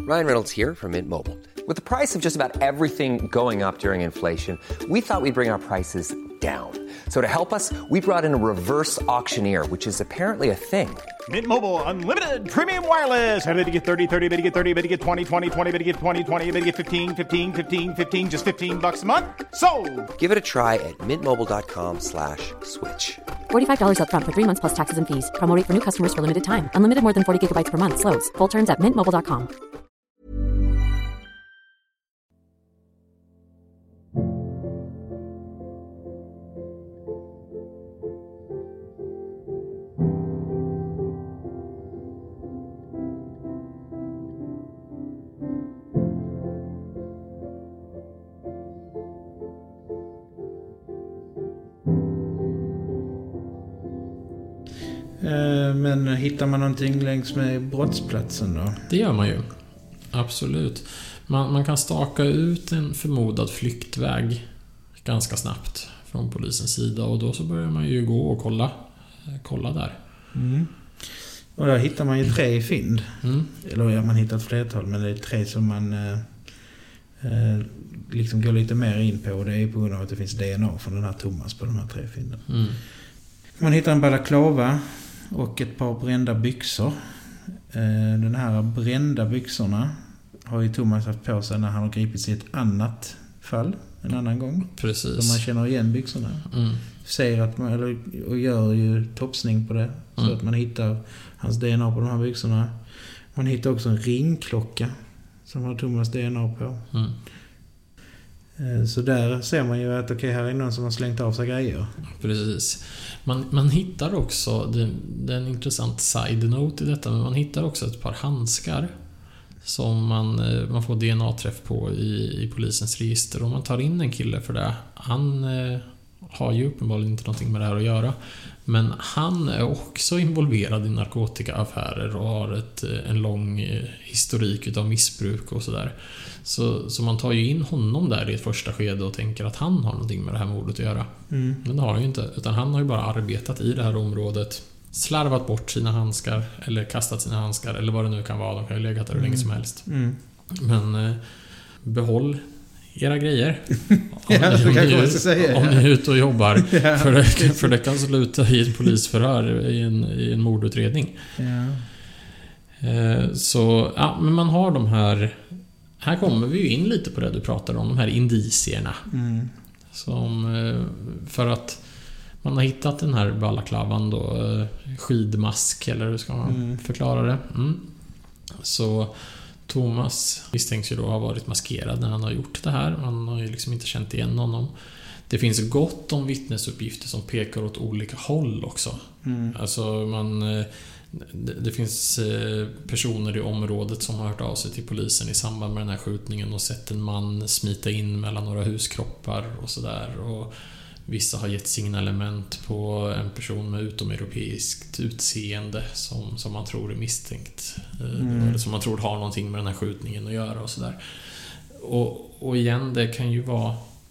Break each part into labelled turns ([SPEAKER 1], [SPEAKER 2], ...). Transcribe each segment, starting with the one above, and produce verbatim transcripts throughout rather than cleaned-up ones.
[SPEAKER 1] Ryan Reynolds here from Mint Mobile. With the price of just about everything going up during inflation, we thought we'd bring our prices down. So to help us, we brought in a reverse auctioneer, which is apparently a thing.
[SPEAKER 2] Mint Mobile Unlimited Premium Wireless. How to get thirty, thirty, how to get thirty, how to get twenty, twenty, twenty, how to get twenty, twenty, how to get fifteen, fifteen, fifteen, fifteen, just fifteen bucks a month? Sold!
[SPEAKER 1] Give it a try at mintmobile.com slash switch.
[SPEAKER 3] forty-five dollars up front for three months plus taxes and fees. Promo rate for new customers for limited time. Unlimited more than forty gigabytes per month. Slows full terms at mint mobile dot com.
[SPEAKER 4] Men hittar man någonting längs med brottsplatsen då?
[SPEAKER 5] Det gör man ju. Absolut. Man, man kan staka ut en förmodad flyktväg ganska snabbt från polisens sida, och då så börjar man ju gå och kolla, kolla där.
[SPEAKER 4] Mm. Och där hittar man ju tre fynd.
[SPEAKER 5] Mm.
[SPEAKER 4] Eller ja, man hittar ett flertal, men det är tre som man eh, eh, liksom går lite mer in på. Och det är på grund av att det finns D N A från den här Thomas på de här tre fynden.
[SPEAKER 5] Mm.
[SPEAKER 4] Man hittar en balaklava och ett par brända byxor. Den här brända byxorna har ju Thomas haft på sig när han har gripits i ett annat fall en annan gång.
[SPEAKER 5] Precis.
[SPEAKER 4] Så man känner igen byxorna.
[SPEAKER 5] Mm.
[SPEAKER 4] Säger att man, eller, och gör ju toppsning på det. Så
[SPEAKER 5] Mm.
[SPEAKER 4] att man hittar hans D N A på de här byxorna. Man hittar också en ringklocka som har Thomas D N A på.
[SPEAKER 5] Mm.
[SPEAKER 4] Så där ser man ju att okej, okay, här är någon som har slängt av sig grejer.
[SPEAKER 5] Precis. Man, man hittar också, det, det är en intressant side-note i detta, men man hittar också ett par handskar som man, man får D N A-träff på i, i polisens register. Och man tar in en kille för det. Han eh, har ju uppenbarligen inte någonting med det här att göra, men han är också involverad i narkotikaaffärer och har ett, en lång historik utav missbruk och sådär. Så, så man tar ju in honom där i ett första skede och tänker att han har någonting med det här mordet att göra.
[SPEAKER 4] Mm.
[SPEAKER 5] Men det har han ju inte, utan han har ju bara arbetat i det här området, slarvat bort sina handskar eller kastat sina handskar eller vad det nu kan vara. De kan ju legat där hur
[SPEAKER 4] mm.
[SPEAKER 5] länge som helst.
[SPEAKER 4] Mm.
[SPEAKER 5] Men eh, behåll era grejer om,
[SPEAKER 4] ja,
[SPEAKER 5] ni, om, ni, är,
[SPEAKER 4] säga,
[SPEAKER 5] om
[SPEAKER 4] ja.
[SPEAKER 5] ni är ute och jobbar.
[SPEAKER 4] ja,
[SPEAKER 5] för, det, för det kan sluta i ett polisförhör i en, i en mordutredning.
[SPEAKER 4] Ja.
[SPEAKER 5] Eh, så ja, men man har de här. Här kommer vi ju in lite på det du pratar om, de här indicierna.
[SPEAKER 4] Mm.
[SPEAKER 5] Som, för att man har hittat den här balaklavan då, skidmask, eller hur ska man mm. förklara det? Mm. Så Thomas misstänks ju då ha varit maskerad när han har gjort det här. Man har ju liksom inte känt igen honom. Det finns gott om vittnesuppgifter som pekar åt olika håll också.
[SPEAKER 4] Mm.
[SPEAKER 5] Alltså man... Det finns personer i området som har hört av sig till polisen i samband med den här skjutningen och sett en man smita in mellan några huskroppar och sådär. Och vissa har gett signalement på en person med utomeuropeiskt utseende som, som man tror är misstänkt. Mm. Eller som man tror har någonting med den här skjutningen att göra och sådär. Och, och igen, det kan ju vara...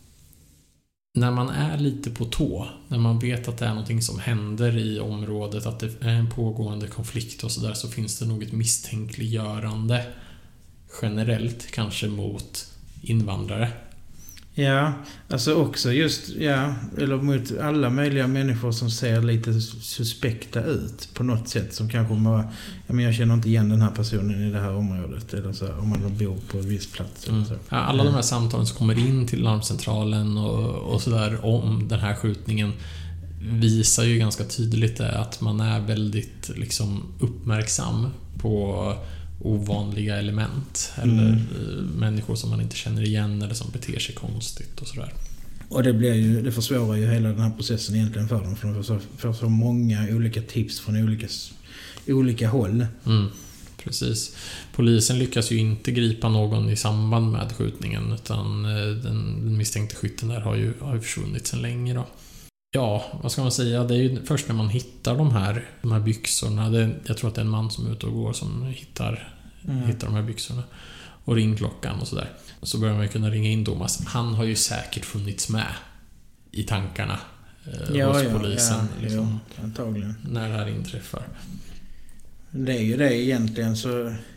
[SPEAKER 5] När man är lite på tå, när man vet att det är någonting som händer i området, att det är en pågående konflikt och sådär, så finns det nog ett misstänkliggörande generellt kanske mot invandrare. Ja,
[SPEAKER 4] alltså också just, ja, eller mot alla möjliga människor som ser lite suspekta ut på något sätt, som kanske bara, ja, men jag känner inte igen den här personen i det här området, eller så, om man bor på en viss plats.
[SPEAKER 5] Mm.
[SPEAKER 4] Eller så.
[SPEAKER 5] Ja, alla de här samtalen som kommer in till larmcentralen och, och sådär om den här skjutningen visar ju ganska tydligt att man är väldigt liksom uppmärksam på ovanliga element eller mm. människor som man inte känner igen eller som beter sig konstigt och sådär.
[SPEAKER 4] Och det blir ju, det försvårar ju hela den här processen egentligen för dem, för de får så, får så många olika tips från olika, olika håll.
[SPEAKER 5] Mm, precis. Polisen lyckas ju inte gripa någon i samband med skjutningen, utan den, den misstänkte skytten där har ju, har ju försvunnit sedan länge då. Ja, vad ska man säga? Det är ju först när man hittar de här, de här byxorna. Det, jag tror att det är en man som är ute och går som hittar, mm. hittar de här byxorna. Och ringklockan och sådär. Så börjar man ju kunna ringa in Thomas. Han har ju säkert funnits med i tankarna eh,
[SPEAKER 4] ja,
[SPEAKER 5] hos
[SPEAKER 4] ja,
[SPEAKER 5] polisen.
[SPEAKER 4] Ja,
[SPEAKER 5] liksom,
[SPEAKER 4] ja, antagligen.
[SPEAKER 5] När det här inträffar.
[SPEAKER 4] Det är ju det egentligen, så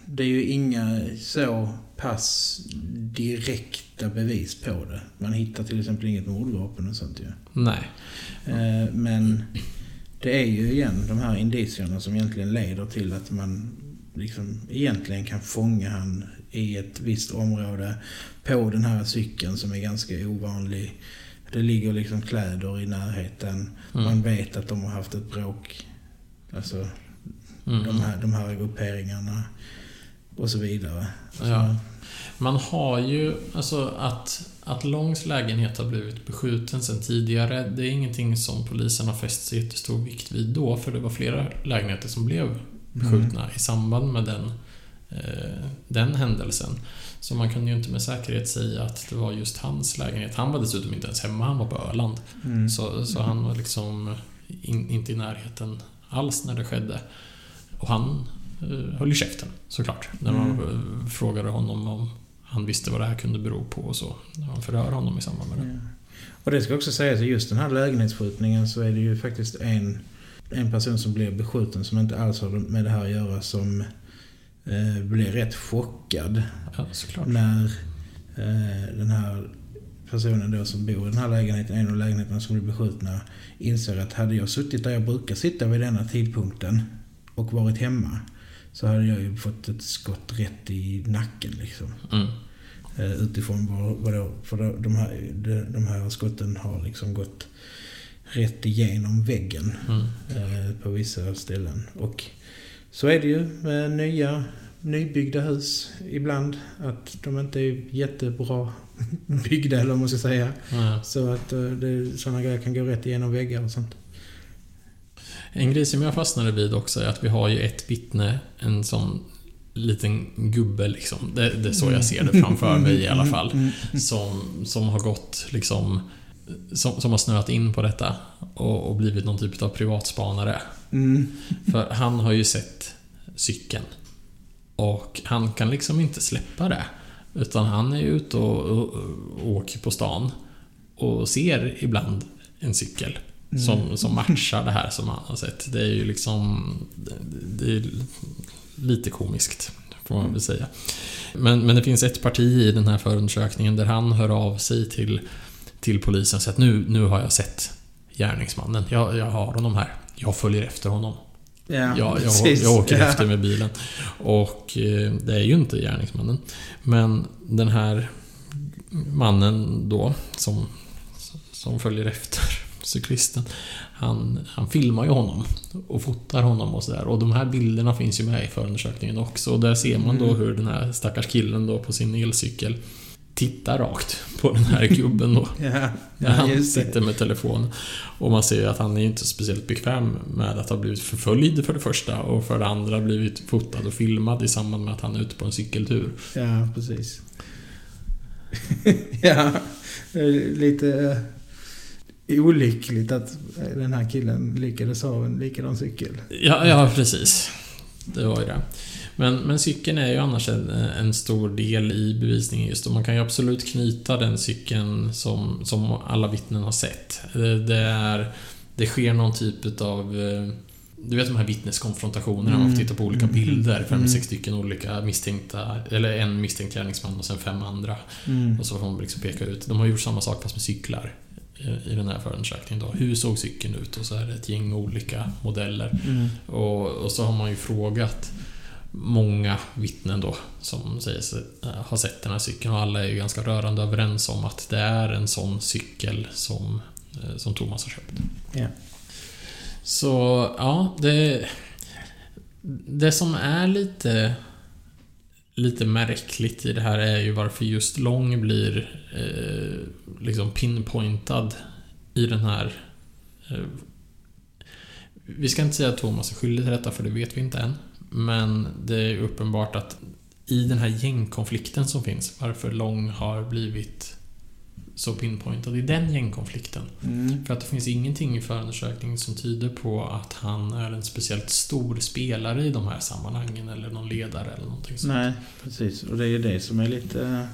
[SPEAKER 4] det är ju inga så pass direkta bevis på det. Man hittar till exempel inget mordvapen och sånt ju.
[SPEAKER 5] Nej.
[SPEAKER 4] Eh, men det är ju igen de här indicierna som egentligen leder till att man liksom egentligen kan fånga han i ett visst område på den här cykeln som är ganska ovanlig. Det ligger liksom kläder i närheten. Mm. Man vet att de har haft ett bråk. Alltså mm. de, här, de här grupperingarna och så vidare. Så.
[SPEAKER 5] Ja. Man har ju alltså att, att Longs lägenhet har blivit beskjuten sedan tidigare. Det är ingenting som polisen har fäst sig jättestor vikt vid då, för det var flera lägenheter som blev beskjutna mm. i samband med den, eh, den händelsen. Så man kan ju inte med säkerhet säga att det var just hans lägenhet. Han var dessutom inte ens hemma, han var på Öland. Mm. Så, så han var liksom in, inte i närheten alls när det skedde. Och han eh, höll i käften, såklart. När man mm. frågade honom om han visste vad det här kunde bero på och så. När man förhör honom i samband med det.
[SPEAKER 4] Ja. Och det ska också sägas att just den här lägenhetsskjutningen så är det ju faktiskt en, en person som blir beskjuten som inte alls har med det här att göra, som eh, blir rätt chockad.
[SPEAKER 5] Ja, såklart.
[SPEAKER 4] När eh, den här personen då som bor i den här lägenheten, en av lägenheterna som blir beskjutna, inser att hade jag suttit där jag brukar sitta vid denna tidpunkten och varit hemma, så hade jag ju fått ett skott rätt i nacken liksom. Mm. Eh, utifrån vad, vad då, för då, de, här, de, de här skotten har liksom gått rätt igenom väggen mm. eh, på vissa ställen. Och så är det ju med nya nybyggda hus ibland, att de inte är jättebra byggda, eller vad man ska säga. Mm. Så att eh, det, sådana grejer kan gå rätt igenom väggar och sånt.
[SPEAKER 5] En grej som jag fastnade vid också är att vi har ju ett vittne, en sån liten gubbe liksom. Det, det är så jag ser det framför mig i alla fall. Som, som har gått liksom, som, som har snöat in på detta och, och blivit någon typ av privatspanare. Mm. För han har ju sett cykeln. Och han kan liksom inte släppa det. Utan han är ute och, och, och åker på stan och ser ibland en cykel. Som, som matchar det här som han har sett. Det är ju liksom det, det är lite komiskt, får man väl säga. Men, men det finns ett parti i den här förundersökningen där han hör av sig till, till polisen och säger att nu, nu har jag sett gärningsmannen. Jag, jag har honom här. Jag följer efter honom. Ja, jag, jag, jag åker ja. efter med bilen. Och eh, det är ju inte gärningsmannen. Men den här mannen då som, som följer efter cyklisten, han, han filmar ju honom och fotar honom och sådär. Och de här bilderna finns ju med i förundersökningen också. Och där ser man då hur den här stackars killen då på sin elcykel tittar rakt på den här gubben då. Ja, ja, han sitter med telefonen. Och man ser ju att han är inte speciellt bekväm med att ha blivit förföljd för det första, och för det andra blivit fotad och filmad i samband med att han är ute på en cykeltur.
[SPEAKER 4] Ja, precis. Ja, lite olyckligt att den här killen lyckades ha en likadan cykel.
[SPEAKER 5] Ja, ja, precis. Det var ju det. Men, men cykeln är ju annars en, en stor del i bevisningen just. Och man kan ju absolut knyta den cykeln som, som alla vittnen har sett. Det, det, är, det sker någon typ av... Du vet de här vittneskonfrontationerna. Mm. Man får titta på olika bilder. Fem, mm. sex stycken olika misstänkta. Eller en misstänkt gärningsman och sen fem andra. Mm. Och så får man liksom peka ut. De har gjort samma sak fast med cyklar i den här förundersökningen då. Hur såg cykeln ut? Och så är det ett gäng olika modeller. Mm. Och, och så har man ju frågat många vittnen då som säger sig ha sett den här cykeln, och alla är ju ganska rörande överens om att det är en sån cykel som, som Thomas har köpt. Yeah. Så ja, det det som är lite lite märkligt i det här är ju varför just Long blir eh, liksom pinpointad i den här eh, vi ska inte säga att Thomas är skyldig till detta, för det vet vi inte än. Men det är uppenbart att i den här gängkonflikten som finns, varför Long har blivit så pinpointad i den gängkonflikten. Mm. För att det finns ingenting i förundersökningen som tyder på att han är en speciellt stor spelare i de här sammanhangen, eller någon ledare eller någonting sånt.
[SPEAKER 4] Nej, precis. Och det är ju det som är lite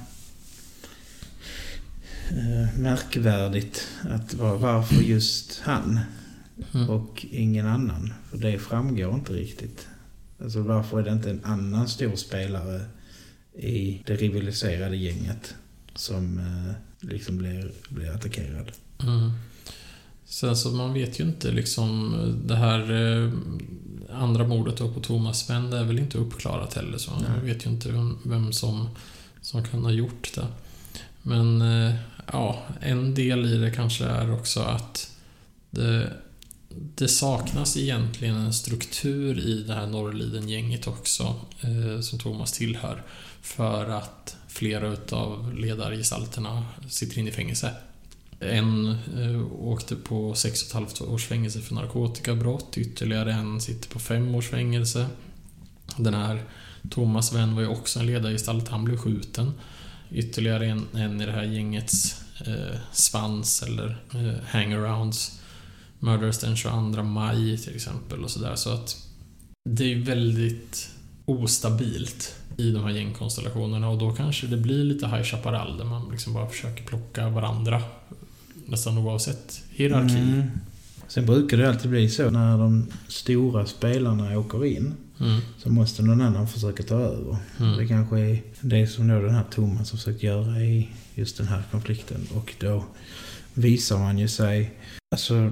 [SPEAKER 4] äh, märkvärdigt, att var, varför just han mm. och ingen annan. För det framgår inte riktigt. Alltså varför är det inte en annan stor spelare i det rivaliserade gänget som eh, liksom blir, blir attackerad?
[SPEAKER 5] Mm. Sen så man vet ju inte liksom det här eh, andra mordet då på Thomas Sven, det är väl inte uppklarat heller, så man Nej. vet ju inte vem, vem som, som kan ha gjort det. Men eh, ja, en del i det kanske är också att det, det saknas egentligen en struktur i det här Norrliden-gänget också, eh, som Thomas tillhör, för att flera utav ledargestalterna sitter in i fängelse. En eh, åkte på sex och ett halvt års fängelse för narkotikabrott, ytterligare en sitter på fem års fängelse. Den här Thomas Vän var ju också en ledargestalt, han blev skjuten. Ytterligare en, en i det här gängets eh, svans eller eh, hangarounds mördades den tjugoandra maj till exempel och sådär, så att det är väldigt ostabilt i de här gängkonstellationerna, och då kanske det blir lite High Chaparral där man liksom bara försöker plocka varandra nästan oavsett hierarki. Mm.
[SPEAKER 4] Sen brukar det alltid bli så när de stora spelarna åker in, mm. så måste någon annan försöka ta över. Mm. Det kanske är det som då den här Thomas har försökt göra i just den här konflikten, och då visar man ju sig, alltså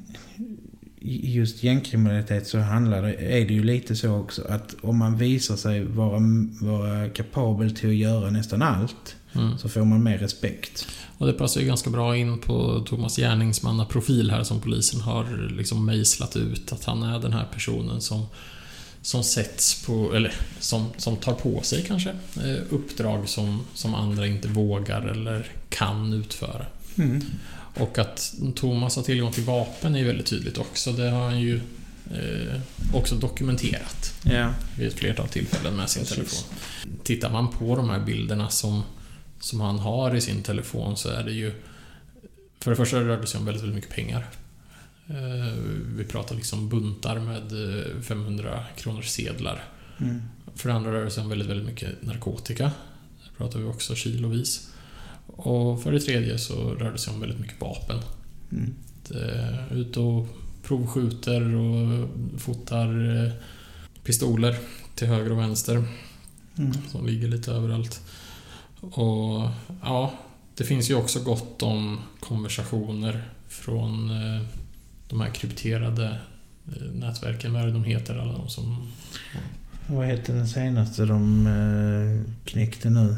[SPEAKER 4] just gängkriminalitet så handlar det, är det ju lite så också att om man visar sig vara, vara kapabel till att göra nästan allt, mm. så får man mer respekt.
[SPEAKER 5] Och det passar ju ganska bra in på Thomas gärningsmannaprofil här som polisen har liksom mejslat ut, att han är den här personen som som sätts på, eller som, som tar på sig kanske eh, uppdrag som, som andra inte vågar eller kan utföra. Mm. Och att Thomas har tillgång till vapen är väldigt tydligt också. Det har han ju eh, också dokumenterat yeah. vid ett flertal tillfällen med sin Precis. telefon. Tittar man på de här bilderna som, som han har i sin telefon, så är det ju, för det första rör det sig om väldigt, väldigt mycket pengar. Eh, vi pratar liksom buntar med femhundra kronors sedlar. Mm. För det andra rör det sig om väldigt, väldigt mycket narkotika. Där pratar vi också kilovis. Och för det tredje så rör det sig om väldigt mycket vapen. Mm. Ut och provskjuter och fotar pistoler till höger och vänster. Mm. Som ligger lite överallt. Och ja, det finns ju också gott om konversationer från de här krypterade nätverken. Vad är det de heter, alla de som...
[SPEAKER 4] Vad heter den senaste de knäckte nu?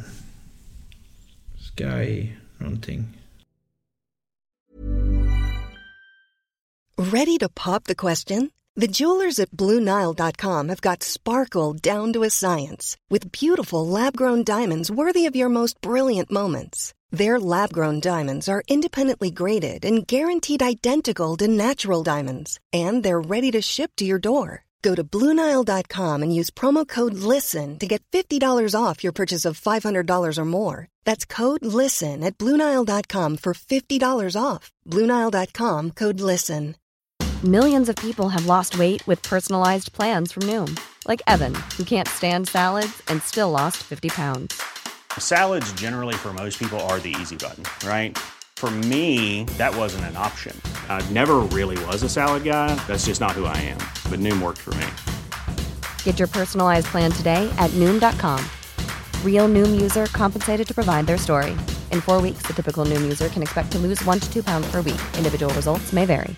[SPEAKER 4] Sky någonting.
[SPEAKER 6] Ready to pop the question? The jewelers at Blue Nile dot com have got sparkle down to a science with beautiful lab-grown diamonds worthy of your most brilliant moments. Their lab-grown diamonds are independently graded and guaranteed identical to natural diamonds, and they're ready to ship to your door. Go to Blue Nile dot com and use promo code LISTEN to get fifty dollars off your purchase of five hundred dollars or more. That's code LISTEN at Blue Nile dot com for fifty dollars off. Blue Nile dot com, code LISTEN.
[SPEAKER 3] Millions of people have lost weight with personalized plans from Noom. Like Evan, who can't stand salads and still lost fifty pounds.
[SPEAKER 7] Salads generally for most people are the easy button, right? For me, that wasn't an option. I never really was a salad guy. That's just not who I am. But Noom worked for me.
[SPEAKER 3] Get your personalized plan today at Noom dot com. Real Noom user compensated to provide their story. In four weeks, the typical Noom user can expect to lose one to two pounds per week. Individual results may vary.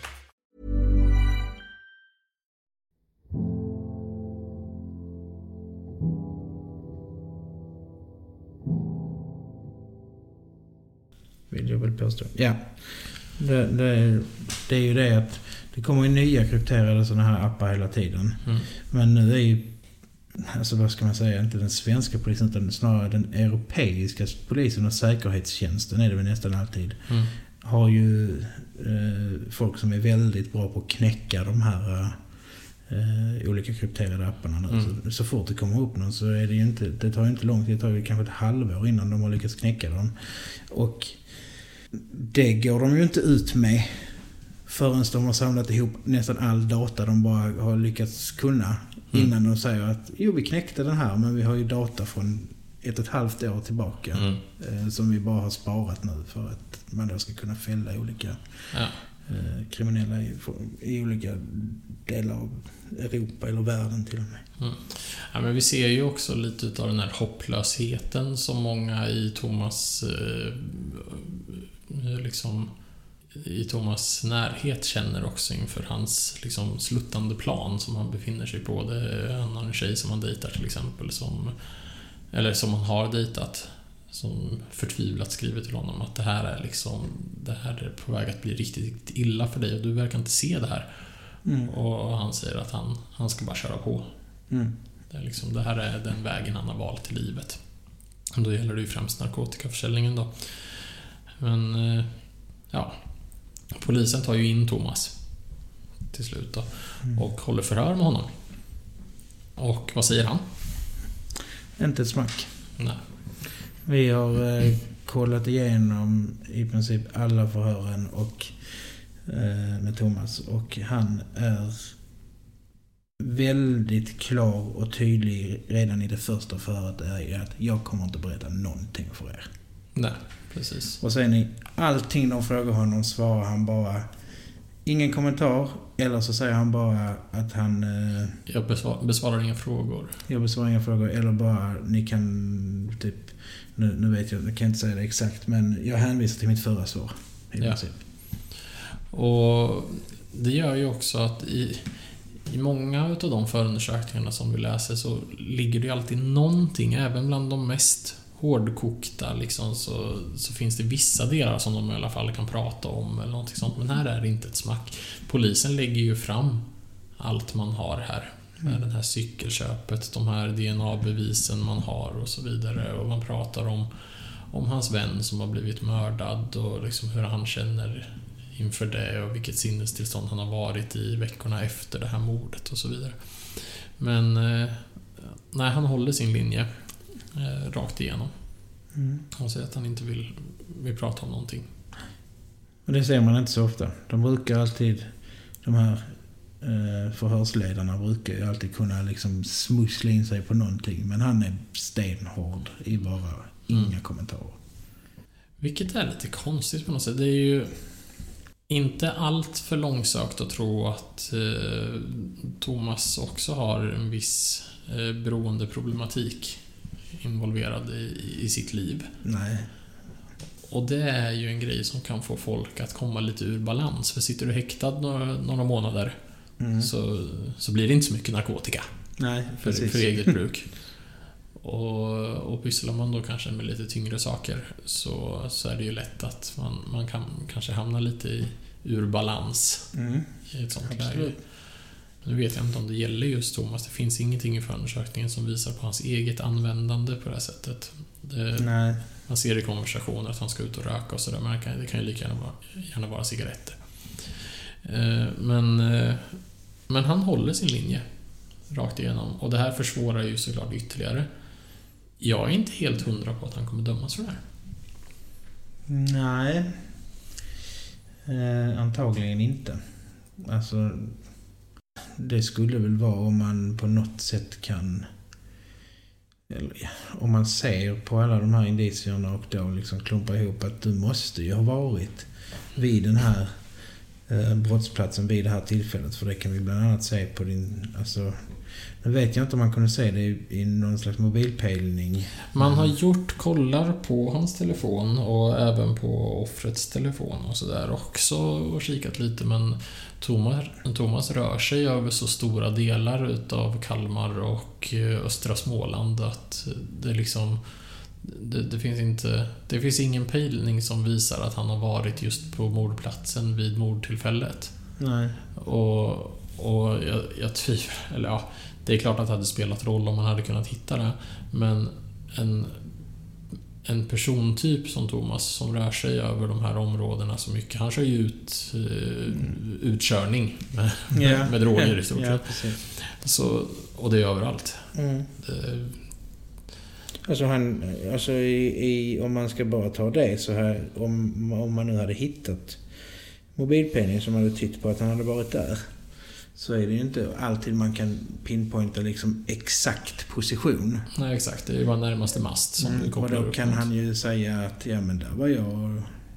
[SPEAKER 4] Vill jag väl påstå. Ja. Det, det, det är ju det att det kommer ju nya krypterade sådana här appar hela tiden. Mm. Men det är ju, alltså vad ska man säga, inte den svenska polisen utan snarare den europeiska polisen och säkerhetstjänsten är det väl nästan alltid. Mm. Har ju eh, folk som är väldigt bra på att knäcka de här eh, olika krypterade apparna nu. Mm. Så, så fort det kommer upp någon så är det ju inte, det tar ju inte lång tid, det tar ju kanske ett halvår innan de har lyckats knäcka dem. Och det går de ju inte ut med förrän de har samlat ihop nästan all data de bara har lyckats kunna innan mm. de säger att jo, vi knäckte den här men vi har ju data från ett och ett halvt år tillbaka mm. eh, som vi bara har sparat nu för att man då ska kunna fälla olika
[SPEAKER 5] ja.
[SPEAKER 4] eh, kriminella i, i olika delar av Europa eller världen till och med.
[SPEAKER 5] Mm. Ja, men vi ser ju också lite av den här hopplösheten som många i Thomas eh, liksom i Thomas närhet känner också inför hans liksom sluttande plan som han befinner sig på. Det, han har en tjej som han dejtar till exempel som, eller som han har dejtat, som förtvivlat skriver till honom att det här är liksom det här är på väg att bli riktigt, riktigt illa för dig och du verkar inte se det här. Mm. Och han säger att han, han ska bara köra på. Mm. Det, är liksom, det här är den vägen han har valt i livet. Och då gäller det ju främst narkotikaförsäljningen då. Men ja, polisen tar ju in Thomas till slut då, mm. och håller förhör med honom. Och vad säger han?
[SPEAKER 4] Inte ett smack.
[SPEAKER 5] Nej.
[SPEAKER 4] Vi har eh, kollat igenom i princip alla förhören och eh, med Thomas, och han är väldigt klar och tydlig redan i det första förhöret är att jag kommer inte berätta någonting för er.
[SPEAKER 5] Nej, precis.
[SPEAKER 4] Och sen i allting de frågar honom svarar han bara ingen kommentar, eller så säger han bara att han eh,
[SPEAKER 5] jag besvar, besvarar inga frågor.
[SPEAKER 4] Jag besvarar inga frågor, eller bara ni kan typ nu, nu vet jag, jag kan inte säga det exakt, men jag hänvisar till mitt förra svar i
[SPEAKER 5] ja.
[SPEAKER 4] princip.
[SPEAKER 5] Och det gör ju också att i, i många av de förundersökningarna som vi läser så ligger det ju alltid någonting, även bland de mest hårdkokta liksom, så, så finns det vissa delar som de i alla fall kan prata om eller någonting sånt, men här är det inte ett smack. Polisen lägger ju fram allt man har här med mm. det här cykelköpet, de här D N A-bevisen man har och så vidare, och man pratar om, om hans vän som har blivit mördad och liksom hur han känner inför det och vilket sinnestillstånd han har varit i veckorna efter det här mordet och så vidare. Men eh, nej, han håller sin linje eh, rakt igenom. Mm. Han säger att han inte vill, vill prata om någonting.
[SPEAKER 4] Och det ser man inte så ofta. De brukar alltid, de här eh, förhörsledarna brukar ju alltid kunna liksom smussla in sig på någonting, men han är stenhård i bara inga mm. kommentarer.
[SPEAKER 5] Vilket är lite konstigt på något sätt. Det är ju inte allt för långsökt att tro att eh, Thomas också har en viss eh, beroendeproblematik involverad i, i sitt liv.
[SPEAKER 4] Nej.
[SPEAKER 5] Och det är ju en grej som kan få folk att komma lite ur balans. För sitter du häktad några, några månader mm. så, så blir det inte så mycket narkotika.
[SPEAKER 4] Nej,
[SPEAKER 5] för, för eget bruk. Och, och pysslar man då kanske med lite tyngre saker så, så är det ju lätt att man, man kan kanske hamna lite i ur balans mm. i ett sånt
[SPEAKER 4] Absolut.
[SPEAKER 5] läge. Nu vet jag inte om det gäller just Thomas. Det finns ingenting i förundersökningen som visar på hans eget användande på det här sättet. Det,
[SPEAKER 4] Nej.
[SPEAKER 5] Man ser i konversationer att han ska ut och röka och sådär, men det kan, det kan ju lika gärna vara, gärna vara cigaretter. Eh, men, eh, men han håller sin linje rakt igenom, och det här försvårar ju såklart ytterligare. Jag är inte helt hundra på att han kommer dömas för det här.
[SPEAKER 4] Nej. Eh, antagligen inte. Alltså, det skulle väl vara om man på något sätt kan, eller, om man ser på alla de här indicierna och då liksom klumpar ihop att du måste ju ha varit vid den här eh, brottsplatsen vid det här tillfället, för det kan vi bland annat se på din, alltså, nu vet jag inte om man kunde se det i, i någon slags mobilpejlning.
[SPEAKER 5] Man har gjort kollar på hans telefon och även på offrets telefon och sådär också, och kikat lite, men Thomas, Thomas rör sig över så stora delar utav Kalmar och östra Småland att det liksom det, det finns inte det finns ingen pejlning som visar att han har varit just på mordplatsen vid mordtillfället.
[SPEAKER 4] Nej.
[SPEAKER 5] Och, och jag, jag tvivlar, eller ja, det är klart att det hade spelat roll om man hade kunnat hitta det, men en en persontyp som Thomas som rör sig över de här områdena så mycket, han kör ju ut uh, utkörning med,
[SPEAKER 4] yeah.
[SPEAKER 5] med droger i stort sett.
[SPEAKER 4] Yeah,
[SPEAKER 5] så, och det är överallt.
[SPEAKER 4] Mm.
[SPEAKER 5] Det,
[SPEAKER 4] alltså han, alltså i, i, om man ska bara ta det så här, om, om man nu hade hittat mobilpenning som hade tytt på att han hade varit där, så är det ju inte alltid man kan pinpointa liksom exakt position.
[SPEAKER 5] Nej, exakt. Det är ju bara närmaste mast som
[SPEAKER 4] mm,
[SPEAKER 5] du kopplar upp.
[SPEAKER 4] Och då kan han ju säga att ja, men där var jag.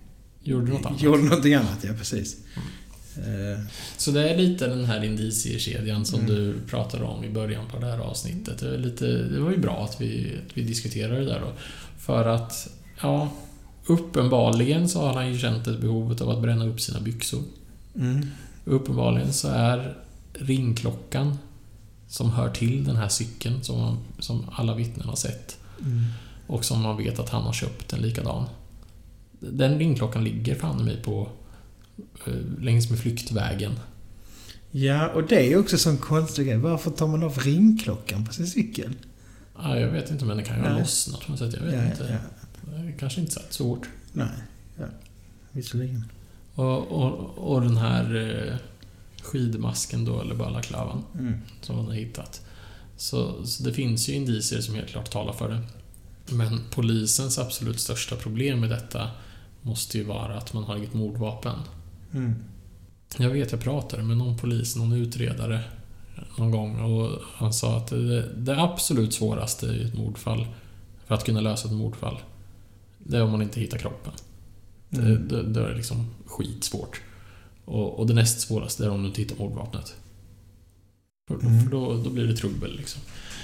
[SPEAKER 5] gjorde något annat.
[SPEAKER 4] Gjorde något annat, ja precis. Mm. Uh.
[SPEAKER 5] Så det är lite den här indiciekedjan som mm. du pratade om i början på det här avsnittet. Det, är lite, det var ju bra att vi, att vi diskuterade det där då. För att, ja, uppenbarligen så har han ju känt ett behovet av att bränna upp sina byxor. Mm. Uppenbarligen så är ringklockan som hör till den här cykeln som, man, som alla vittnen har sett mm. och som man vet att han har köpt en likadan. Den ringklockan ligger fan mig på uh, längs med flyktvägen.
[SPEAKER 4] Ja, och det är också sån konstig grej. Varför tar man av ringklockan på sin cykel?
[SPEAKER 5] Ja, jag vet inte, men det kan ju ha lossnat på något sätt. Jag vet
[SPEAKER 4] ja,
[SPEAKER 5] inte.
[SPEAKER 4] Ja.
[SPEAKER 5] Det är kanske inte så svårt.
[SPEAKER 4] Nej, ja. Visserligen.
[SPEAKER 5] Och, och, och den här eh, skidmasken då, eller balaklavan mm. som man har hittat. Så, så det finns ju indicier som helt klart talar för det. Men polisens absolut största problem med detta måste ju vara att man har inget mordvapen. Mm. Jag vet, jag pratade med någon polis, någon utredare någon gång, och han sa att det, det absolut svåraste i ett mordfall, för att kunna lösa ett mordfall, det är om man inte hittar kroppen. Mm. Det, det, det är liksom skitsvårt. Och, och det näst svåraste är om du inte hittar mordvapnet. För, mm. för då, då blir det trubbel liksom.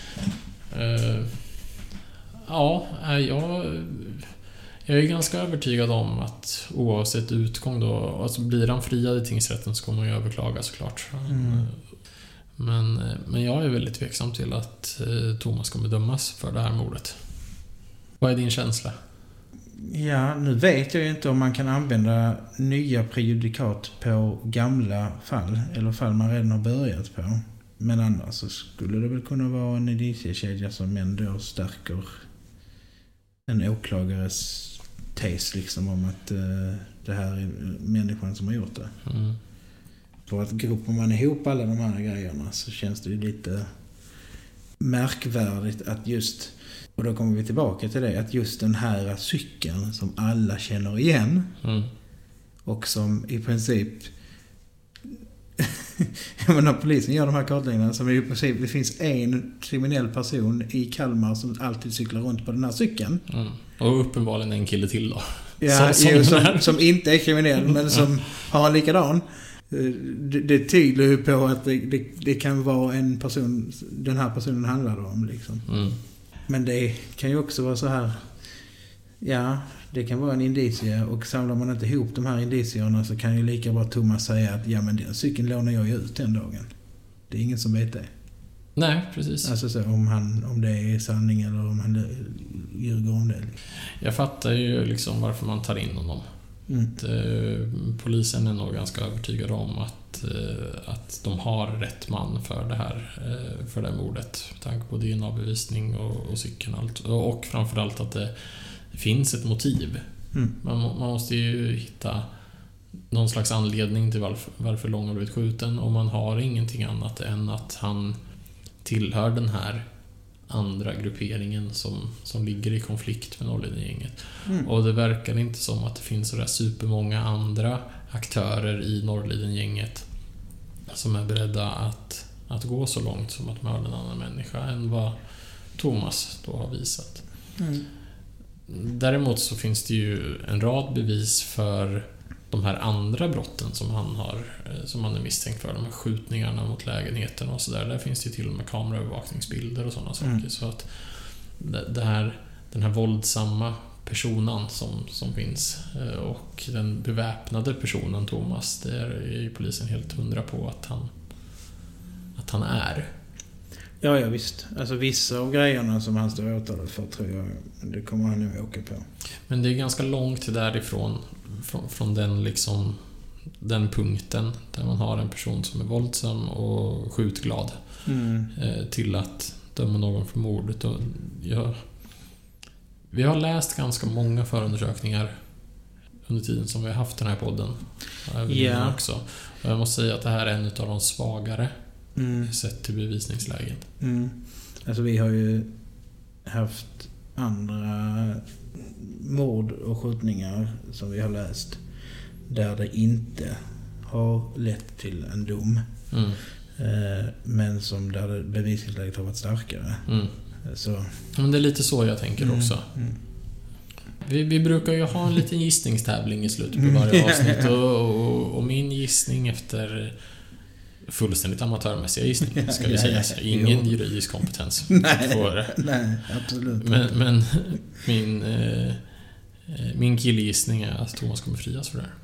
[SPEAKER 5] Uh, ja, jag, jag är ganska övertygad om att oavsett utgång då, alltså blir han friad i tingsrätten så kommer man ju överklaga såklart. Mm. Men, men jag är väldigt tveksam till att eh, Thomas kommer dömas för det här mordet. Vad är din känsla?
[SPEAKER 4] Ja, nu vet jag ju inte om man kan använda nya prejudikat på gamla fall, eller fall man redan har börjat på. Men annars så skulle det väl kunna vara en indiciekedja som ändå stärker en åklagares tes liksom om att uh, det här är människan som har gjort det. Mm. För att gruppar man ihop alla de här grejerna så känns det ju lite märkvärdigt att just, och då kommer vi tillbaka till det, att just den här cykeln som alla känner igen mm. och som i princip jag menar, polisen gör de här kartläggningarna som är i princip, det finns en kriminell person i Kalmar som alltid cyklar runt på den här cykeln.
[SPEAKER 5] Mm. Och uppenbarligen en kille till då.
[SPEAKER 4] Ja, som, som, som, som inte är kriminell men som har en likadan. Det, det tyder ju på att det, det, det kan vara en person, den här personen handlar om liksom. Mm. Men det kan ju också vara så här, ja, det kan vara en indicie, och samlar man inte ihop de här indicierna så kan ju lika bra Thomas säga att ja, men den cykeln lånar jag ju ut den dagen. Det är ingen som vet det.
[SPEAKER 5] Nej, precis.
[SPEAKER 4] Alltså så, om, han, om det är sanning eller om han ljuger om det.
[SPEAKER 5] Jag fattar ju liksom varför man tar in honom. Mm. Att, eh, polisen är nog ganska övertygad om att, eh, att de har rätt man för det här, eh, för det här mordet. Med tanke på D N A-bevisning och, och cykeln allt. Och, och framförallt att det finns ett motiv. Mm. Man, man måste ju hitta någon slags anledning till varför, varför Lång har blivit skjuten, och man har ingenting annat än att han tillhör den här andra grupperingen som, som ligger i konflikt med Norrliden-gänget. Mm. Och det verkar inte som att det finns så där supermånga andra aktörer i Norrliden-gänget som är beredda att, att gå så långt som att mörda en annan människa än vad Thomas då har visat. Mm. Däremot så finns det ju en rad bevis för de här andra brotten som han har, som han är misstänkt för, de här skjutningarna mot lägenheten och sådär. Där finns det ju till och med kameraövervakningsbilder och sådana saker. Mm. Så att det här, den här våldsamma personen som, som finns och den beväpnade personen Thomas, det är ju polisen helt hundra på att han, att han är.
[SPEAKER 4] Ja, ja visst. Alltså vissa av grejerna som han står åtalad för tror jag, det kommer han nu åka på.
[SPEAKER 5] Men det är ganska långt därifrån från, från den liksom den punkten där man har en person som är våldsam och skjutglad mm. eh, till att döma någon för mordet. Och jag, vi har läst ganska många förundersökningar under tiden som vi har haft den här podden. Ja. Också. Och jag måste säga att det här är en av de svagare mm. sett till bevisningsläget.
[SPEAKER 4] Mm. Alltså vi har ju haft andra mord och skjutningar som vi har läst där det inte har lett till en dom. Mm. Eh, men som där bevisningsläget har varit starkare. Mm. Så.
[SPEAKER 5] Men det är lite så jag tänker mm. också. Mm. Vi, vi brukar ju ha en liten gissningstävling i slutet på varje avsnitt och, och, och min gissning efter fullständigt amatörmässiga gissning ska vi säga. Ingen juridisk kompetens.
[SPEAKER 4] Nej, nej, absolut.
[SPEAKER 5] Men, men min, eh, min killgissning är att Thomas kommer frias för det här.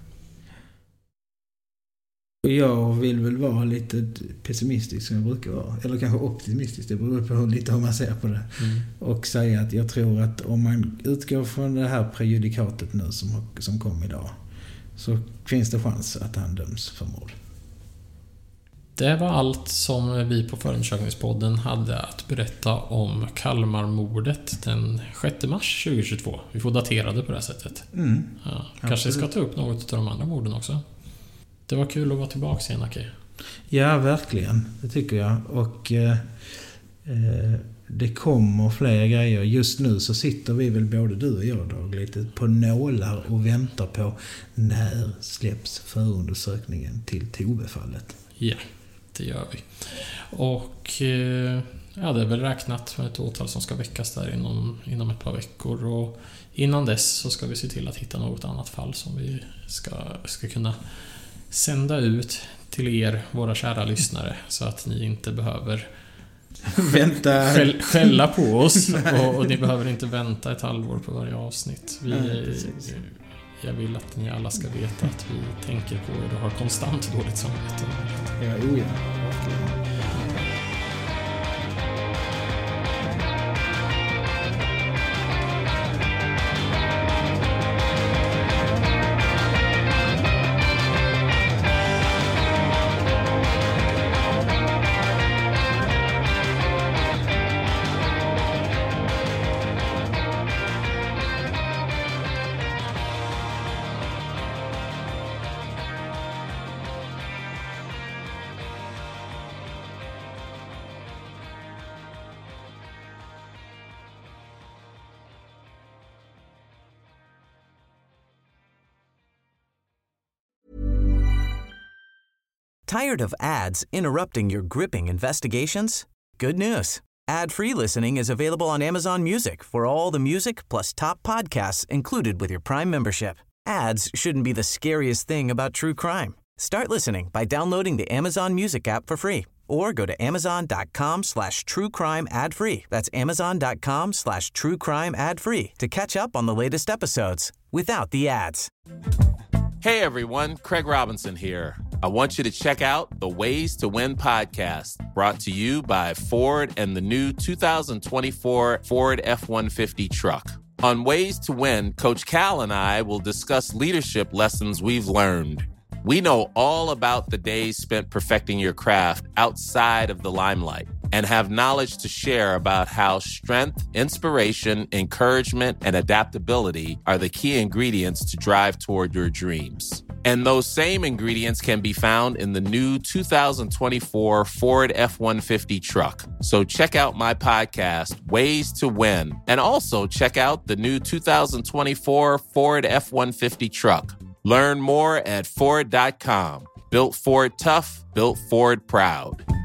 [SPEAKER 4] Jag vill väl vara lite pessimistisk som jag brukar vara. Eller kanske optimistisk. Det beror på hur, lite hur man ser på det. Mm. Och säga att jag tror att om man utgår från det här prejudikatet nu som, som kom idag, så finns det chans att han döms för mord.
[SPEAKER 5] Det var allt som vi på Förundersökningspodden hade att berätta om Kalmarmordet den sjätte mars tjugohundratjugotvå. Vi får datera det på det här sättet.
[SPEAKER 4] Mm.
[SPEAKER 5] Ja, kanske ska ta upp något av de andra morden också. Det var kul att vara tillbaka igen, Aki.
[SPEAKER 4] Ja, verkligen. Det tycker jag. Och eh, det kommer fler grejer. Just nu så sitter vi väl både du och jag Dag lite på nålar och väntar på när släpps förundersökningen till Tove-fallet.
[SPEAKER 5] Ja, det gör vi. Och eh, ja, det är väl räknat med ett åtal som ska väckas där inom, inom ett par veckor. Och innan dess så ska vi se till att hitta något annat fall som vi ska, ska kunna sända ut till er, våra kära lyssnare, så att ni inte behöver
[SPEAKER 4] vänta
[SPEAKER 5] skäll, skälla på oss och, och ni behöver inte vänta ett halvår på varje avsnitt. Vi, ja, jag vill att ni alla ska veta att vi tänker på er och har konstant dåligt samvete.
[SPEAKER 4] Ja, oh ja.
[SPEAKER 8] Tired of ads interrupting your gripping investigations? Good news. Ad-free listening is available on Amazon Music for all the music plus top podcasts included with your Prime membership. Ads shouldn't be the scariest thing about true crime. Start listening by downloading the Amazon Music app for free or go to amazon.com slash true crime ad free. That's amazon.com slash true crime ad free to catch up on the latest episodes without the ads.
[SPEAKER 9] Hey everyone, Craig Robinson here. I want you to check out the Ways to Win podcast, brought to you by Ford and the new two thousand twenty-four Ford F one fifty truck. On Ways to Win, Coach Cal and I will discuss leadership lessons we've learned. We know all about the days spent perfecting your craft outside of the limelight and have knowledge to share about how strength, inspiration, encouragement, and adaptability are the key ingredients to drive toward your dreams. And those same ingredients can be found in the new two thousand twenty-four Ford F one fifty truck. So check out my podcast, Ways to Win, and also check out the new two thousand twenty-four Ford F one fifty truck. Learn more at Ford dot com. Built Ford tough, built Ford proud.